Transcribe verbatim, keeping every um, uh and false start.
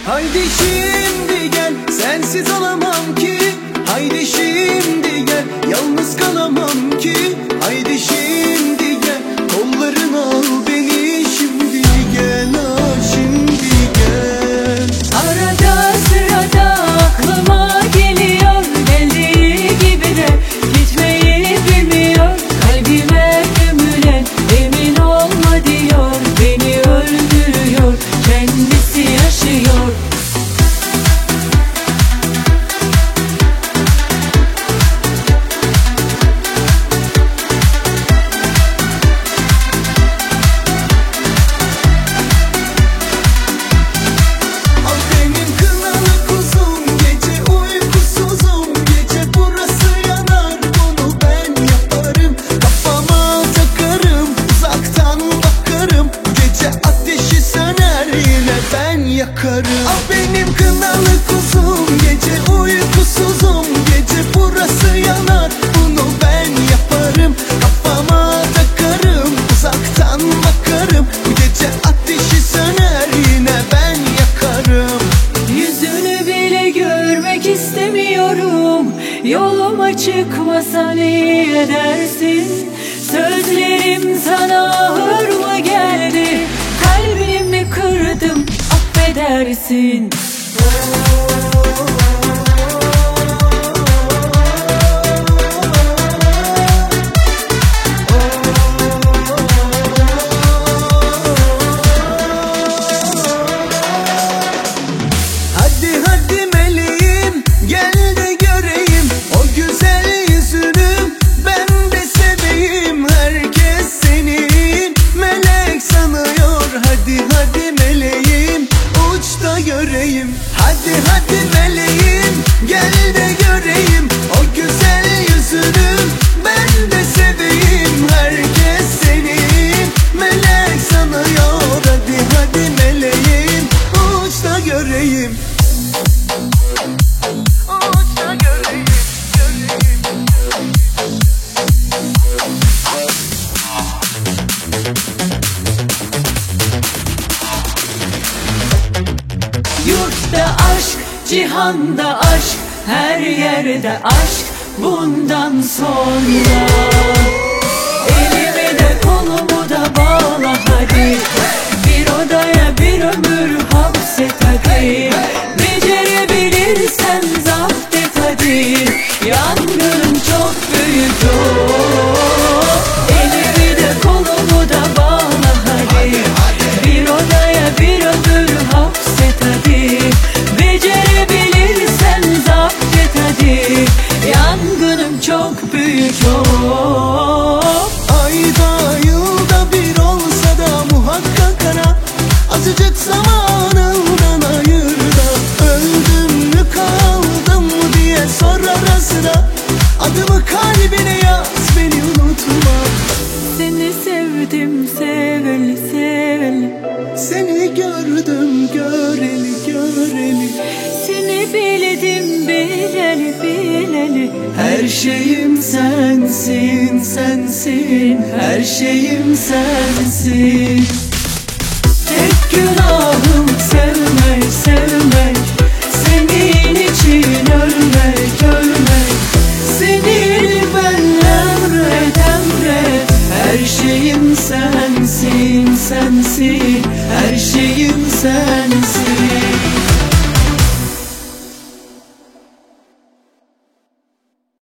Haydi şimdi gel, sensiz olamam ki. Haydi şimdi gel, yalnız kalamam ki. Haydi şimdi gel, kollarına al beni. Şimdi gel, ah şimdi gel. Arada sırada aklıma geliyor, geldiği gibi de gitmeyi bilmiyor. Kalbime gömülen emin olma diyor, beni öldürüyor, kendisi yaşıyor. Yakarım. Ah benim kınalı kuzum, gece uykusuzum. Gece burası yanar, bunu ben yaparım. Kafama takarım, uzaktan bakarım. Bu gece ateşi söner, yine ben yakarım. Yüzünü bile görmek istemiyorum. Yoluma çıkmasa iyi edersin. Sözlerim sana ağır mı geldi? Kalbimi kırdım, affedersin. Hadi hadi meleğim, gel de göreyim o güzel yüzünü, ben de seveyim. Herkes senin melek sanıyor. Hadi hadi meleğim, uç da göreyim. Hadi hadi meleğim, gel de göreyim o güzel yüzünü, ben de seveyim. Herkes senin melek sanıyor. Hadi hadi meleğim, uç da göreyim. Uç da göreyim, göreyim. Yurtta aşk, cihanda aşk, her yerde aşk bundan sonra. Elimi de kolumu da bağla hadi, bir odaya bir ömür hapset hadi. Becerebilirsen zapt et hadi, yangınım çok büyük oh. Elimi de kolumu da bağla hadi, bir odaya bir ömür hapset hadi. Becerebilirsen zapt et hadi, yangınım çok büyük oh. Ayda yılda bir olsa da muhakkak ara, azıcık zamanından ayır da. Öldüm mü kaldım mı diye sor ara sıra. Adımı kalbine yaz, beni unutma. Seni sevdim seveli seveli, Seni gördüm göreli göreli. seni bildim bileli bileli. Her şeyim sensin sensin, her şeyim sensin. Tek günah